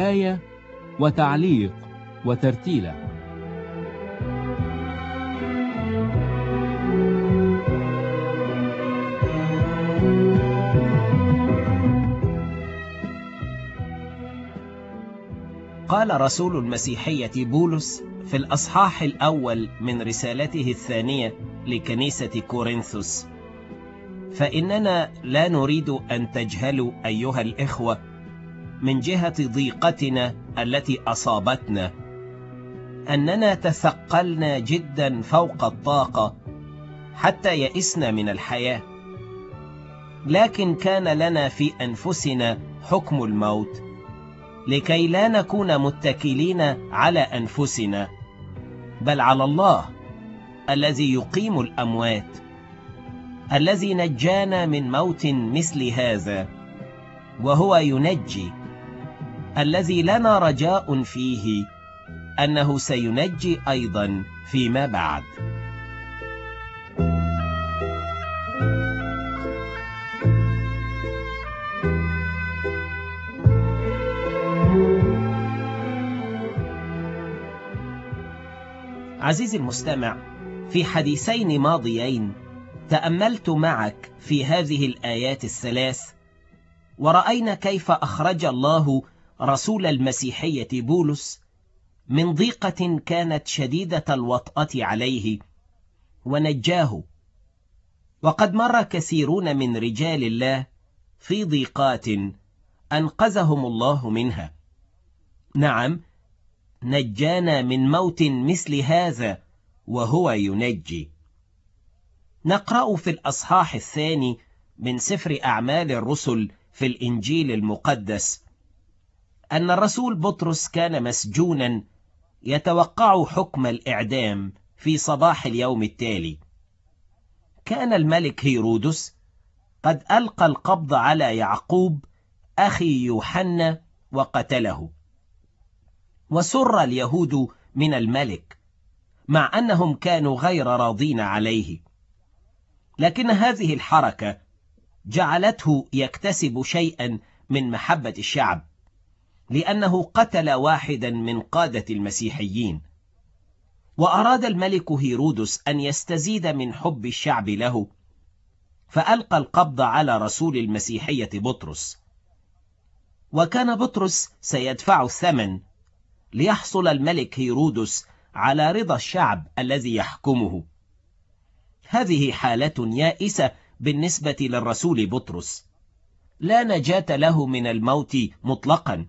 آية وتعليق وترتيلة. قال رسول المسيحية بولس في الأصحاح الأول من رسالته الثانية لكنيسة كورنثوس: فإننا لا نريد أن تجهلوا أيها الإخوة من جهة ضيقتنا التي أصابتنا، أننا تثقلنا جدا فوق الطاقة حتى يئسنا من الحياة، لكن كان لنا في أنفسنا حكم الموت، لكي لا نكون متكلين على أنفسنا بل على الله الذي يقيم الأموات، الذي نجانا من موت مثل هذا وهو ينجي، الذي لنا رجاء فيه أنه سينجي أيضا فيما بعد. عزيزي المستمع، في حديثين ماضيين تأملت معك في هذه الآيات الثلاث، ورأينا كيف أخرج الله رسول المسيحية بولس من ضيقة كانت شديدة الوطأة عليه ونجاه. وقد مر كثيرون من رجال الله في ضيقات أنقذهم الله منها. نعم، نجانا من موت مثل هذا وهو ينجي. نقرأ في الأصحاح الثاني من سفر أعمال الرسل في الإنجيل المقدس أن الرسول بطرس كان مسجونا يتوقع حكم الإعدام في صباح اليوم التالي. كان الملك هيرودس قد ألقى القبض على يعقوب أخي يوحنا وقتله، وسر اليهود من الملك مع أنهم كانوا غير راضين عليه، لكن هذه الحركة جعلته يكتسب شيئا من محبة الشعب، لأنه قتل واحدا من قادة المسيحيين. وأراد الملك هيرودس أن يستزيد من حب الشعب له، فألقى القبض على رسول المسيحية بطرس، وكان بطرس سيدفع الثمن ليحصل الملك هيرودس على رضا الشعب الذي يحكمه. هذه حالة يائسة بالنسبة للرسول بطرس، لا نجاة له من الموت مطلقا.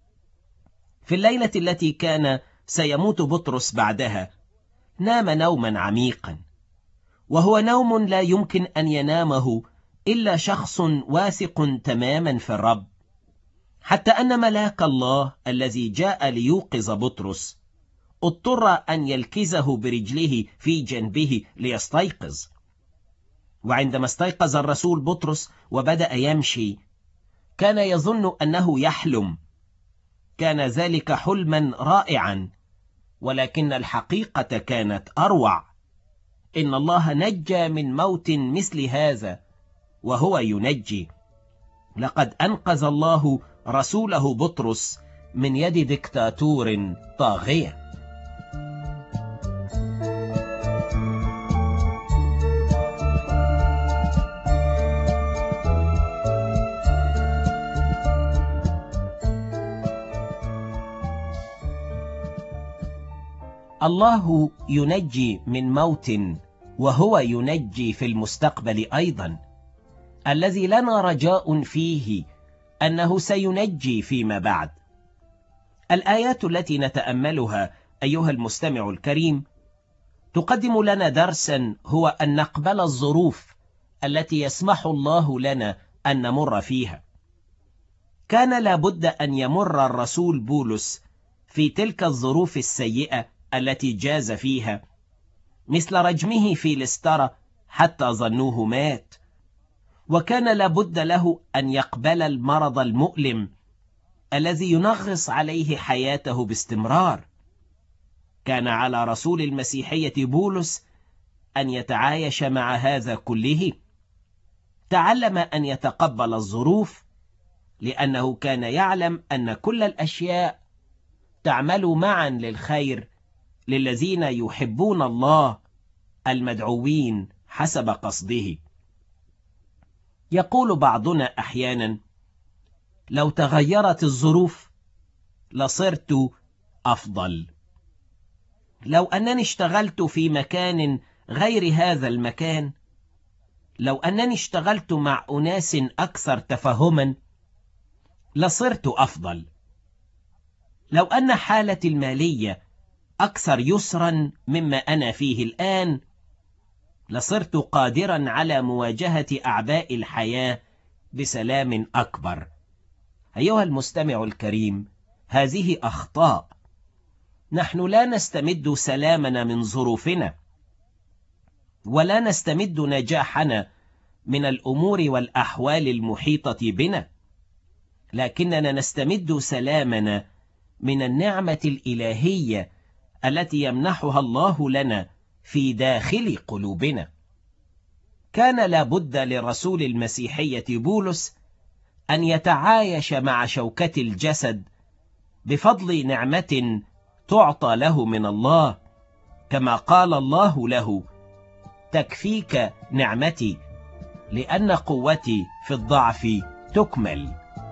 في الليلة التي كان سيموت بطرس بعدها نام نوما عميقا، وهو نوم لا يمكن أن ينامه إلا شخص واثق تماما في الرب، حتى أن ملاك الله الذي جاء ليوقظ بطرس اضطر أن يلكزه برجله في جنبه ليستيقظ. وعندما استيقظ الرسول بطرس وبدأ يمشي كان يظن أنه يحلم. كان ذلك حلما رائعا، ولكن الحقيقة كانت أروع. إن الله نجى من موت مثل هذا وهو ينجي. لقد أنقذ الله رسوله بطرس من يد دكتاتور طاغية. الله ينجي من موت وهو ينجي في المستقبل أيضا، الذي لنا رجاء فيه أنه سينجي فيما بعد. الآيات التي نتأملها أيها المستمع الكريم تقدم لنا درسا، هو أن نقبل الظروف التي يسمح الله لنا أن نمر فيها. كان لابد أن يمر الرسول بولس في تلك الظروف السيئة التي جاز فيها، مثل رجمه في لسترة حتى ظنوه مات. وكان لابد له أن يقبل المرض المؤلم الذي ينغص عليه حياته باستمرار. كان على رسول المسيحية بولس أن يتعايش مع هذا كله. تعلم أن يتقبل الظروف لأنه كان يعلم أن كل الأشياء تعمل معا للخير للذين يحبون الله المدعوين حسب قصده. يقول بعضنا أحيانا: لو تغيرت الظروف لصرت أفضل. لو أنني اشتغلت في مكان غير هذا المكان، لو أنني اشتغلت مع أناس أكثر تفهما لصرت أفضل. لو أن حالتي المالية أكثر يسرا مما أنا فيه الآن لصرت قادرا على مواجهة أعباء الحياة بسلام أكبر. أيها المستمع الكريم، هذه أخطاء. نحن لا نستمد سلامنا من ظروفنا، ولا نستمد نجاحنا من الأمور والأحوال المحيطة بنا، لكننا نستمد سلامنا من النعمة الإلهية التي يمنحها الله لنا في داخل قلوبنا. كان لابد لرسول المسيحية بولس أن يتعايش مع شوكة الجسد بفضل نعمة تعطى له من الله، كما قال الله له: تكفيك نعمتي لأن قوتي في الضعف تكمل.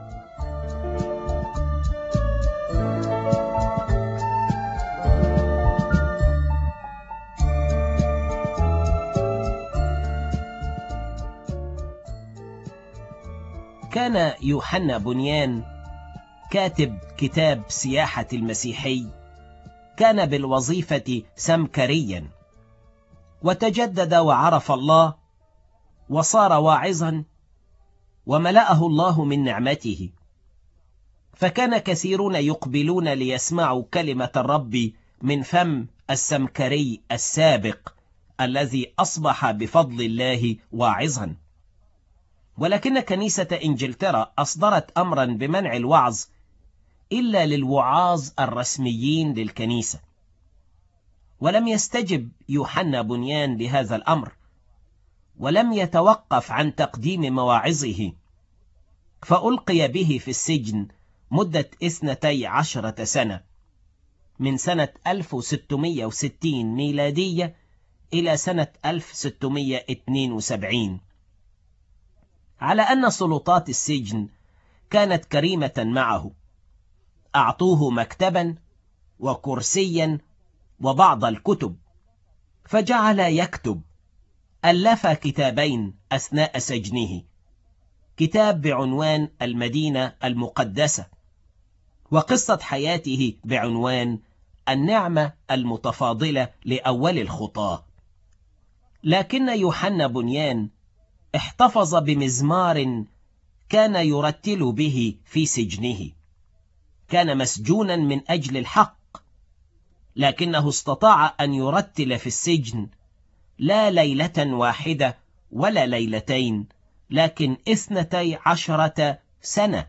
كان يوحنا بنيان كاتب كتاب سياحة المسيحي، كان بالوظيفة سمكريا، وتجدد وعرف الله وصار واعظا وملأه الله من نعمته، فكان كثيرون يقبلون ليسمعوا كلمة الرب من فم السمكري السابق الذي أصبح بفضل الله واعظا. ولكن كنيسة إنجلترا أصدرت أمرا بمنع الوعظ إلا للوعاظ الرسميين للكنيسة، ولم يستجب يوحنا بنيان لهذا الأمر، ولم يتوقف عن تقديم مواعظه، فألقي به في السجن مدة 12 سنة، من سنة 1660 ميلادية إلى سنة 1672. على أن سلطات السجن كانت كريمة معه، أعطوه مكتبا وكرسيا وبعض الكتب، فجعل يكتب. ألف كتابين أثناء سجنه، كتاب بعنوان المدينة المقدسة، وقصة حياته بعنوان النعمة المتفاضلة لأول الخطاة. لكن يوحنا بنيان احتفظ بمزمار كان يرتل به في سجنه. كان مسجونا من أجل الحق، لكنه استطاع أن يرتل في السجن لا ليلة واحدة ولا ليلتين، لكن 12 سنة.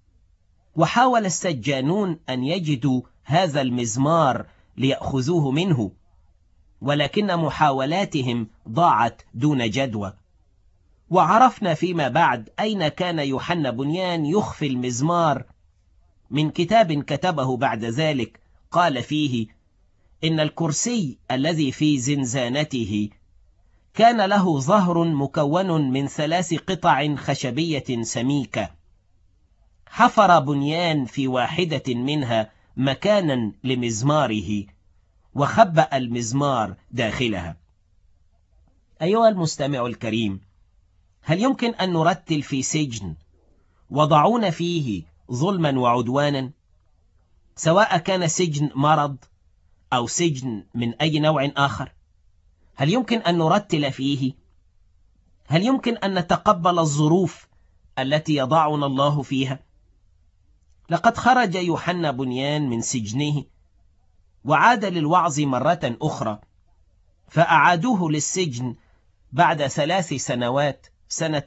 وحاول السجانون أن يجدوا هذا المزمار ليأخذوه منه، ولكن محاولاتهم ضاعت دون جدوى. وعرفنا فيما بعد أين كان يوحنا بنيان يخفي المزمار من كتاب كتبه بعد ذلك، قال فيه إن الكرسي الذي في زنزانته كان له ظهر مكون من 3 قطع خشبية سميكة. حفر بنيان في واحدة منها مكانا لمزماره، وخبأ المزمار داخلها. أيها المستمع الكريم، هل يمكن أن نرتل في سجن وضعونا فيه ظلما وعدوانا، سواء كان سجن مرض أو سجن من أي نوع آخر؟ هل يمكن أن نرتل فيه؟ هل يمكن أن نتقبل الظروف التي يضعنا الله فيها؟ لقد خرج يوحنا بنيان من سجنه وعاد للوعظ مرة أخرى، فأعادوه للسجن بعد 3 سنوات سنة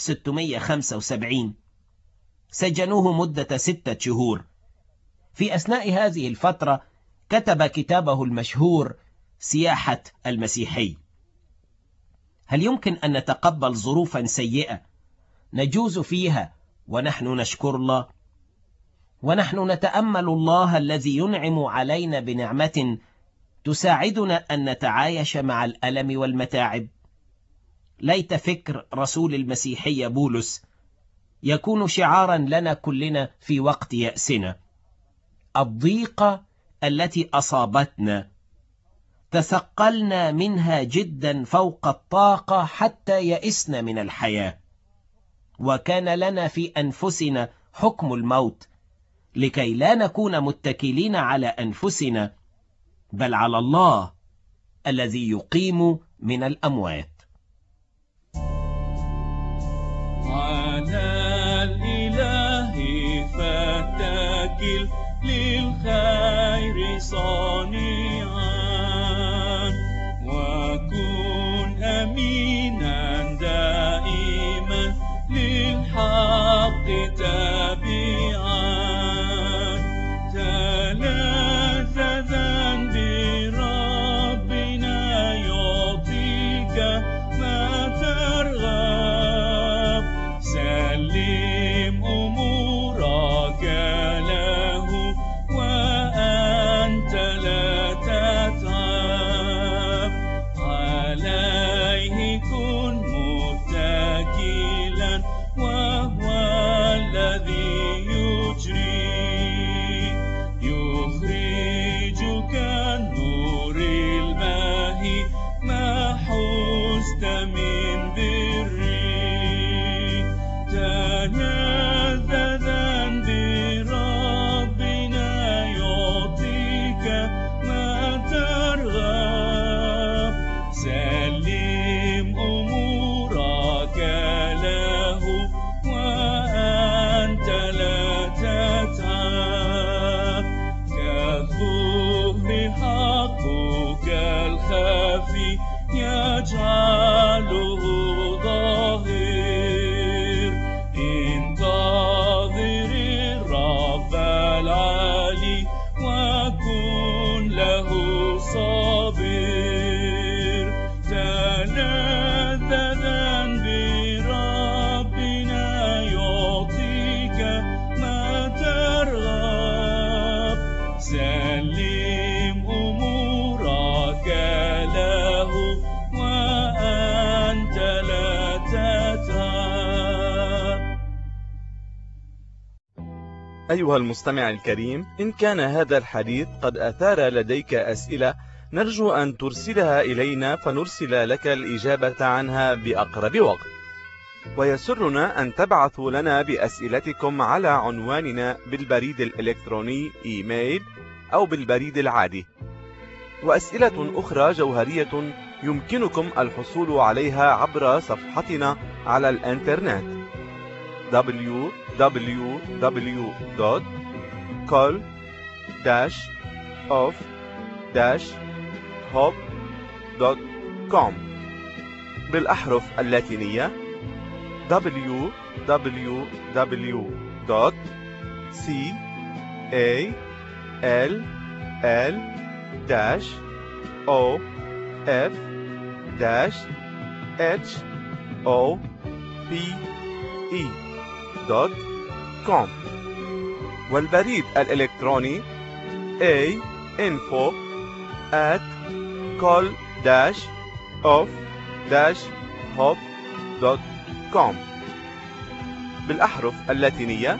1675. سجنوه مدة 6 شهور. في أثناء هذه الفترة كتب كتابه المشهور سياحة المسيحي. هل يمكن أن نتقبل ظروفا سيئة نجوز فيها ونحن نشكر الله، ونحن نتأمل الله الذي ينعم علينا بنعمة تساعدنا أن نتعايش مع الألم والمتاعب. ليت فكر رسول المسيحية بولس يكون شعارا لنا كلنا في وقت يأسنا. الضيقة التي أصابتنا تثقلنا منها جدا فوق الطاقة حتى يئسنا من الحياة، وكان لنا في أنفسنا حكم الموت، لكي لا نكون متكلين على أنفسنا بل على الله الذي يقيم من الأموات. على الإله فاتكل للخير صانعا، وكن أمينا دائما للحق تابعا، تلذذا بربنا يعطيك ما ترغب، سلم أمورك له وأنت لا تتعب، عليه كن متكلا وهو الذي يخرجك النور الباهي ما حزت من بري، تلذذا بربنا يعطيك ما ترغب، سلم أمورك له وأنت لا تتعب، كالظهر حقك الخفي يجعله ظاهر، انتظر الرب العالي وكن له صابر، تلذذا بربنا يعطيك ما ترغب، سلم أمورك له وأنت لا تتعب. أيها المستمع الكريم، إن كان هذا الحديث قد أثار لديك أسئلة نرجو أن ترسلها إلينا فنرسل لك الإجابة عنها بأقرب وقت، ويسرنا أن تبعثوا لنا بأسئلتكم على عنواننا بالبريد الإلكتروني إيميل أو بالبريد العادي. وأسئلة أخرى جوهرية يمكنكم الحصول عليها عبر صفحتنا على الإنترنت www.call-of-hope.com بالأحرف اللاتينية www.call-of-hope.com والبريد الإلكتروني info@call-of-hope.com بالأحرف اللاتينية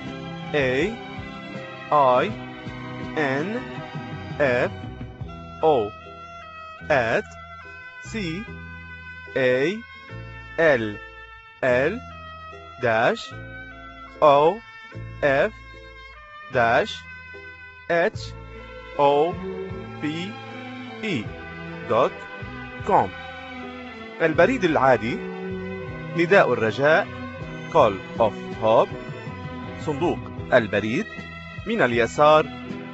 info@call-of-hope.com البريد العادي نداء الرجاء Call of Hope، صندوق البريد من اليسار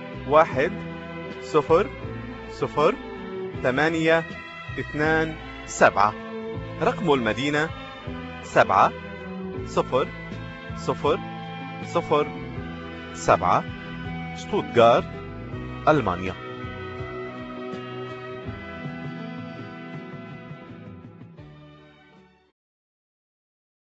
1002827، رقم المدينة 70007، شتوتغارت، ألمانيا.